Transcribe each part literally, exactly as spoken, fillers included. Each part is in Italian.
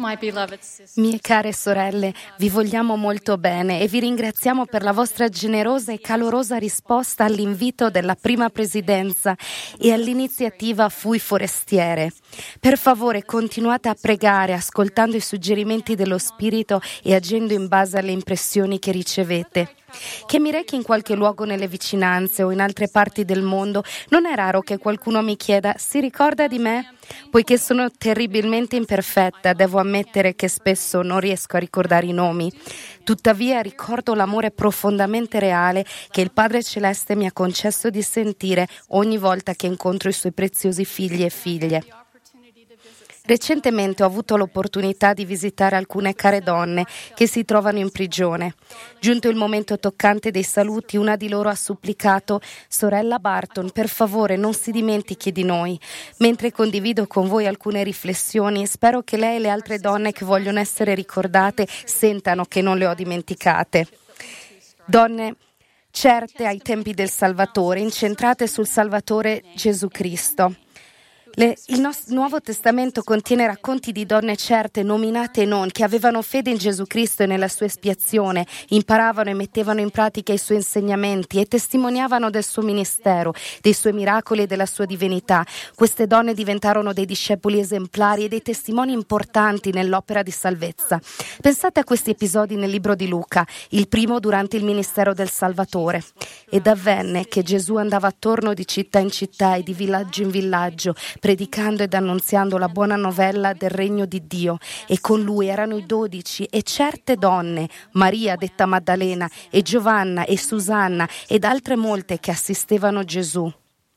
Mie care sorelle, vi vogliamo molto bene e vi ringraziamo per la vostra generosa e calorosa risposta all'invito della prima presidenza e all'iniziativa Fui Forestiere. Per favore, continuate a pregare, ascoltando i suggerimenti dello Spirito e agendo in base alle impressioni che ricevete. Che mi rechi in qualche luogo nelle vicinanze o in altre parti del mondo, non è raro che qualcuno mi chieda: si ricorda di me? Poiché sono terribilmente imperfetta, devo ammettere che spesso non riesco a ricordare i nomi. Tuttavia ricordo l'amore profondamente reale che il Padre Celeste mi ha concesso di sentire ogni volta che incontro i suoi preziosi figli e figlie. Recentemente ho avuto l'opportunità di visitare alcune care donne che si trovano in prigione. Giunto il momento toccante dei saluti, una di loro ha supplicato: sorella Barton, per favore non si dimentichi di noi. Mentre condivido con voi alcune riflessioni, spero che lei e le altre donne che vogliono essere ricordate sentano che non le ho dimenticate. Donne certe ai tempi del Salvatore, incentrate sul Salvatore Gesù Cristo. Le, il nostro Nuovo Testamento contiene racconti di donne certe, nominate e non, che avevano fede in Gesù Cristo e nella sua espiazione, imparavano e mettevano in pratica i suoi insegnamenti e testimoniavano del suo ministero, dei suoi miracoli e della sua divinità. Queste donne diventarono dei discepoli esemplari e dei testimoni importanti nell'opera di salvezza. Pensate a questi episodi nel libro di Luca, il primo durante il ministero del Salvatore. Ed avvenne che Gesù andava attorno di città in città e di villaggio in villaggio, predicando ed annunziando la buona novella del regno di Dio, e con lui erano i dodici e certe donne, Maria detta Maddalena e Giovanna e Susanna ed altre molte che assistevano Gesù.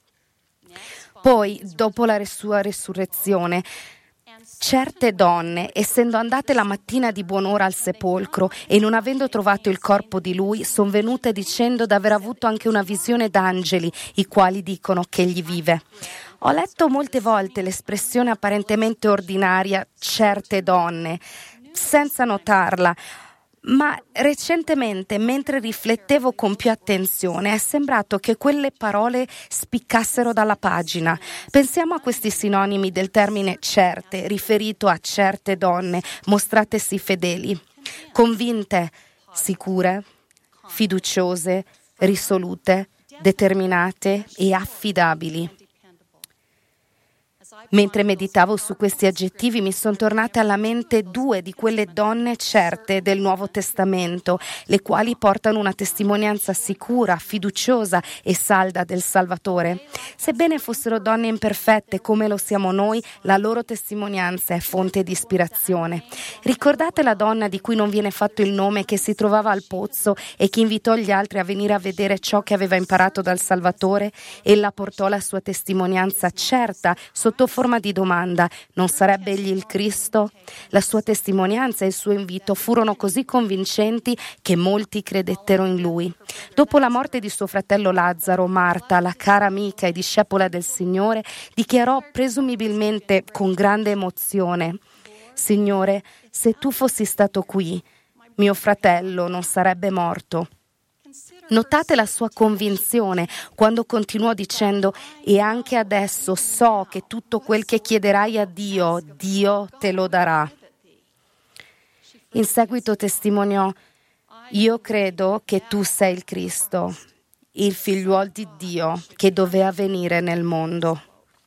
Poi, dopo la sua resurrezione, certe donne, essendo andate la mattina di buon'ora al sepolcro e non avendo trovato il corpo di lui, son venute dicendo d'aver avuto anche una visione d'angeli, i quali dicono che egli vive. Ho letto molte volte l'espressione apparentemente ordinaria certe donne, senza notarla, ma recentemente, mentre riflettevo con più attenzione, è sembrato che quelle parole spiccassero dalla pagina. Pensiamo a questi sinonimi del termine certe, riferito a certe donne mostratesi fedeli, convinte, sicure, fiduciose, risolute, determinate e affidabili. Mentre meditavo su questi aggettivi mi sono tornate alla mente due di quelle donne certe del Nuovo Testamento, le quali portano una testimonianza sicura, fiduciosa e salda del Salvatore. Sebbene fossero donne imperfette come lo siamo noi, la loro testimonianza è fonte di ispirazione. Ricordate la donna di cui non viene fatto il nome, che si trovava al pozzo e che invitò gli altri a venire a vedere ciò che aveva imparato dal Salvatore? Ella portò la sua testimonianza certa sotto forma di domanda: non sarebbe egli il Cristo? La sua testimonianza e il suo invito furono così convincenti che molti credettero in lui. Dopo la morte di suo fratello Lazzaro, Marta, la cara amica e discepola del Signore, dichiarò presumibilmente con grande emozione: Signore, se tu fossi stato qui, mio fratello non sarebbe morto. Notate la sua convinzione quando continuò dicendo: e anche adesso so che tutto quel che chiederai a Dio, Dio te lo darà. In seguito testimoniò: io credo che tu sei il Cristo, il figliuolo di Dio che doveva venire nel mondo.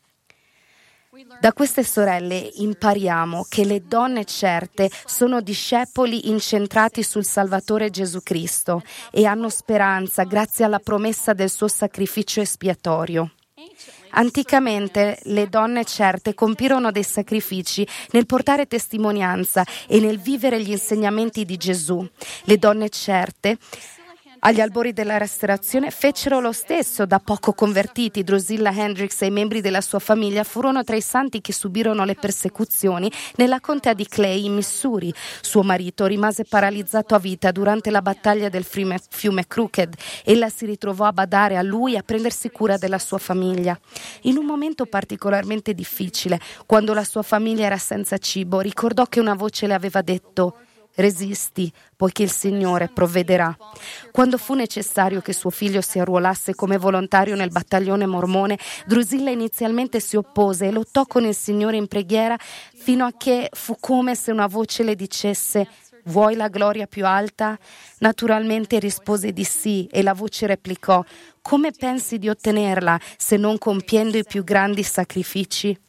Da queste sorelle impariamo che le donne certe sono discepoli incentrati sul Salvatore Gesù Cristo e hanno speranza grazie alla promessa del suo sacrificio espiatorio. Anticamente le donne certe compirono dei sacrifici nel portare testimonianza e nel vivere gli insegnamenti di Gesù. Le donne certe agli albori della restaurazione fecero lo stesso da poco convertiti. Drusilla Hendricks e i membri della sua famiglia furono tra i santi che subirono le persecuzioni nella contea di Clay in Missouri. Suo marito rimase paralizzato a vita durante la battaglia del fiume Crooked. Ella si ritrovò a badare a lui e a prendersi cura della sua famiglia. In un momento particolarmente difficile, quando la sua famiglia era senza cibo, ricordò che una voce le aveva detto: Resisti, poiché il Signore provvederà. Quando fu necessario che suo figlio si arruolasse come volontario nel battaglione mormone, Drusilla inizialmente si oppose e lottò con il Signore in preghiera fino a che fu come se una voce le dicesse: vuoi la gloria più alta? Naturalmente rispose di sì e la voce replicò: come pensi di ottenerla se non compiendo i più grandi sacrifici?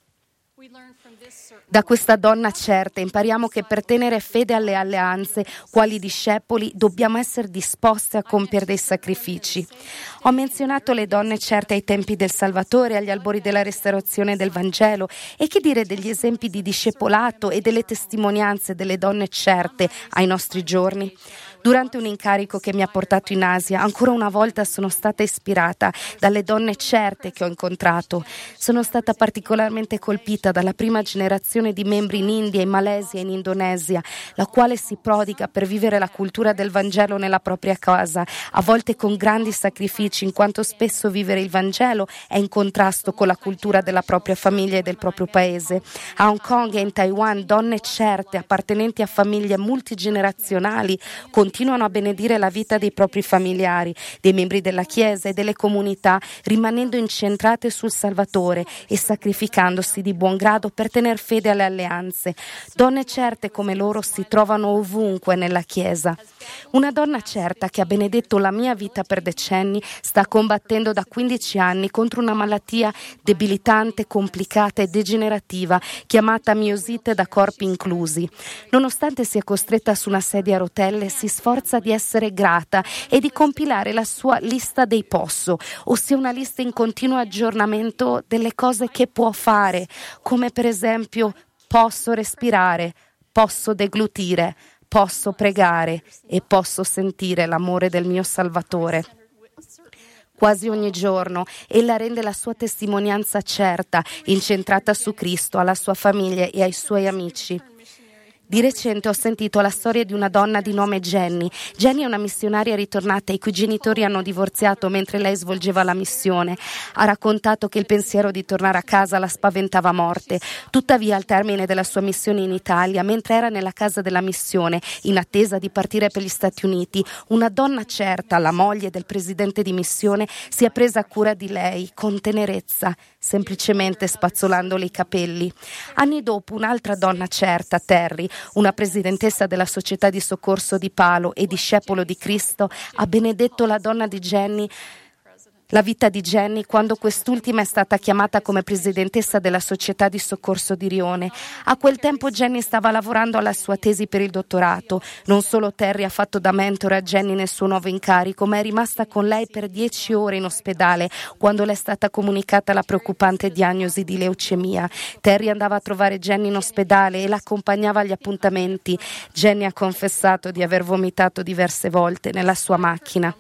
Da questa donna certa impariamo che per tenere fede alle alleanze, quali discepoli, dobbiamo essere disposti a compiere dei sacrifici. Ho menzionato le donne certe ai tempi del Salvatore, agli albori della restaurazione del Vangelo, e che dire degli esempi di discepolato e delle testimonianze delle donne certe ai nostri giorni? Durante un incarico che mi ha portato in Asia, ancora una volta sono stata ispirata dalle donne certe che ho incontrato. Sono stata particolarmente colpita dalla prima generazione di membri in India, in Malesia e in Indonesia, la quale si prodiga per vivere la cultura del Vangelo nella propria casa, a volte con grandi sacrifici, in quanto spesso vivere il Vangelo è in contrasto con la cultura della propria famiglia e del proprio paese. A Hong Kong e in Taiwan, donne certe, appartenenti a famiglie multigenerazionali, continuano a benedire la vita dei propri familiari, dei membri della Chiesa e delle comunità, rimanendo incentrate sul Salvatore e sacrificandosi di buon grado per tener fede alle alleanze. Donne certe come loro si trovano ovunque nella Chiesa. Una donna certa che ha benedetto la mia vita per decenni sta combattendo da quindici anni contro una malattia debilitante, complicata e degenerativa chiamata miosite da corpi inclusi. Nonostante sia costretta su una sedia a rotelle, si sforza di essere grata e di compilare la sua lista dei posso, ossia una lista in continuo aggiornamento delle cose che può fare, come per esempio posso respirare, posso deglutire, posso pregare e posso sentire l'amore del mio Salvatore. Quasi ogni giorno ella rende la sua testimonianza certa, incentrata su Cristo, alla sua famiglia e ai suoi amici. Di recente ho sentito la storia di una donna di nome Jenny. Jenny è una missionaria ritornata i cui genitori hanno divorziato mentre lei svolgeva la missione. Ha raccontato che il pensiero di tornare a casa la spaventava a morte. Tuttavia, al termine della sua missione in Italia, mentre era nella casa della missione, in attesa di partire per gli Stati Uniti, una donna certa, la moglie del presidente di missione, si è presa cura di lei con tenerezza, semplicemente spazzolandole i capelli. Anni dopo, un'altra donna certa, Terry, una presidentessa della società di soccorso di Palo e discepolo di Cristo, ha benedetto la donna di Jenny, la vita di Jenny, quando quest'ultima è stata chiamata come presidentessa della società di soccorso di Rione. A quel tempo Jenny stava lavorando alla sua tesi per il dottorato. Non solo Terry ha fatto da mentore a Jenny nel suo nuovo incarico, ma è rimasta con lei per dieci ore in ospedale quando le è stata comunicata la preoccupante diagnosi di leucemia. Terry andava a trovare Jenny in ospedale e l'accompagnava agli appuntamenti. Jenny ha confessato di aver vomitato diverse volte nella sua macchina.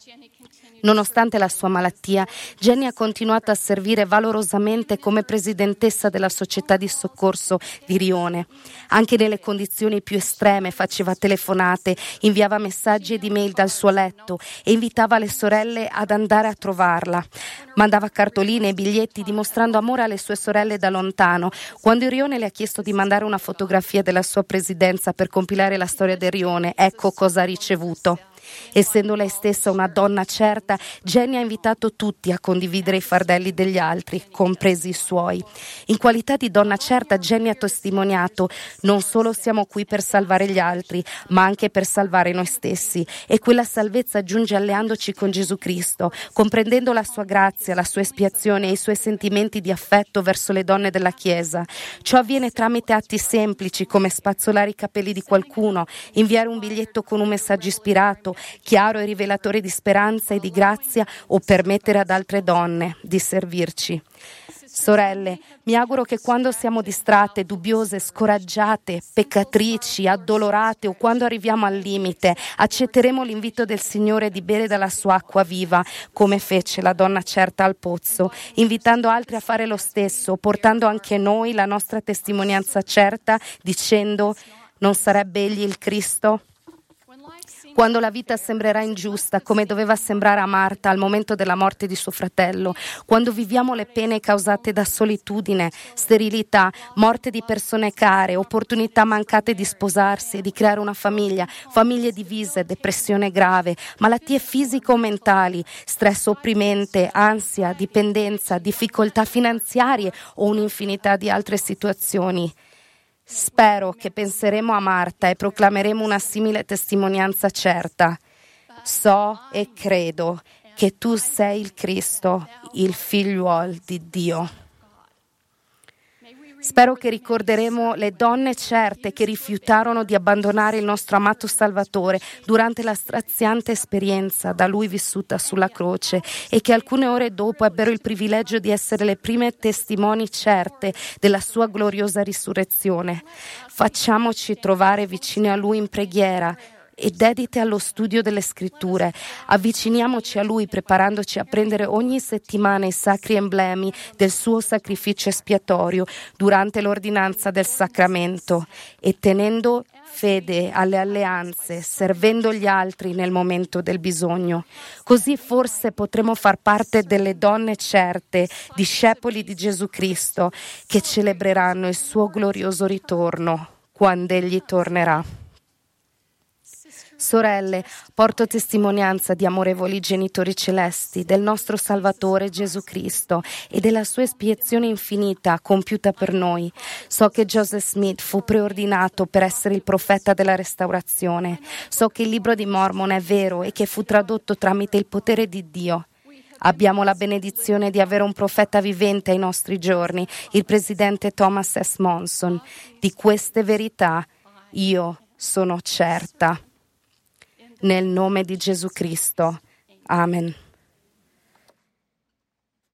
Nonostante la sua malattia, Jenny ha continuato a servire valorosamente come presidentessa della società di soccorso di Rione. Anche nelle condizioni più estreme faceva telefonate, inviava messaggi ed email dal suo letto e invitava le sorelle ad andare a trovarla. Mandava cartoline e biglietti dimostrando amore alle sue sorelle da lontano. Quando Rione le ha chiesto di mandare una fotografia della sua presidenza per compilare la storia del Rione, ecco cosa ha ricevuto. Essendo lei stessa una donna certa, Jenny ha invitato tutti a condividere i fardelli degli altri, compresi i suoi. In qualità di donna certa, Jenny ha testimoniato: non solo siamo qui per salvare gli altri, ma anche per salvare noi stessi. E quella salvezza giunge alleandoci con Gesù Cristo, comprendendo la sua grazia, la sua espiazione e i suoi sentimenti di affetto verso le donne della Chiesa. Ciò avviene tramite atti semplici come spazzolare i capelli di qualcuno, inviare un biglietto con un messaggio ispirato, chiaro e rivelatore di speranza e di grazia, o permettere ad altre donne di servirci. Sorelle, mi auguro che quando siamo distratte, dubbiose, scoraggiate, peccatrici, addolorate o quando arriviamo al limite, accetteremo l'invito del Signore di bere dalla sua acqua viva, come fece la donna certa al pozzo, invitando altri a fare lo stesso, portando anche noi la nostra testimonianza certa, dicendo: non sarebbe egli il Cristo? quando la vita sembrerà ingiusta, come doveva sembrare a Marta al momento della morte di suo fratello, quando viviamo le pene causate da solitudine, sterilità, morte di persone care, opportunità mancate di sposarsi e di creare una famiglia, famiglie divise, depressione grave, malattie fisico-mentali, stress opprimente, ansia, dipendenza, difficoltà finanziarie o un'infinità di altre situazioni. Spero che penseremo a Marta e proclameremo una simile testimonianza certa. So e credo che tu sei il Cristo, il figliuolo di Dio. Spero che ricorderemo le donne certe che rifiutarono di abbandonare il nostro amato Salvatore durante la straziante esperienza da lui vissuta sulla croce e che alcune ore dopo ebbero il privilegio di essere le prime testimoni certe della sua gloriosa risurrezione. Facciamoci trovare vicini a lui in preghiera e dedite allo studio delle scritture. Avviciniamoci a Lui preparandoci a prendere ogni settimana i sacri emblemi del suo sacrificio espiatorio durante l'ordinanza del sacramento e tenendo fede alle alleanze, servendo gli altri nel momento del bisogno. Così forse potremo far parte delle donne certe, discepoli di Gesù Cristo, che celebreranno il suo glorioso ritorno quando Egli tornerà. Sorelle, porto testimonianza di amorevoli genitori celesti, del nostro Salvatore Gesù Cristo e della sua espiazione infinita compiuta per noi. So che Joseph Smith fu preordinato per essere il profeta della restaurazione. So che il libro di Mormon è vero e che fu tradotto tramite il potere di Dio. Abbiamo la benedizione di avere un profeta vivente ai nostri giorni, il presidente Thomas S. Monson. Di queste verità io sono certa. Nel nome di Gesù Cristo. Amen.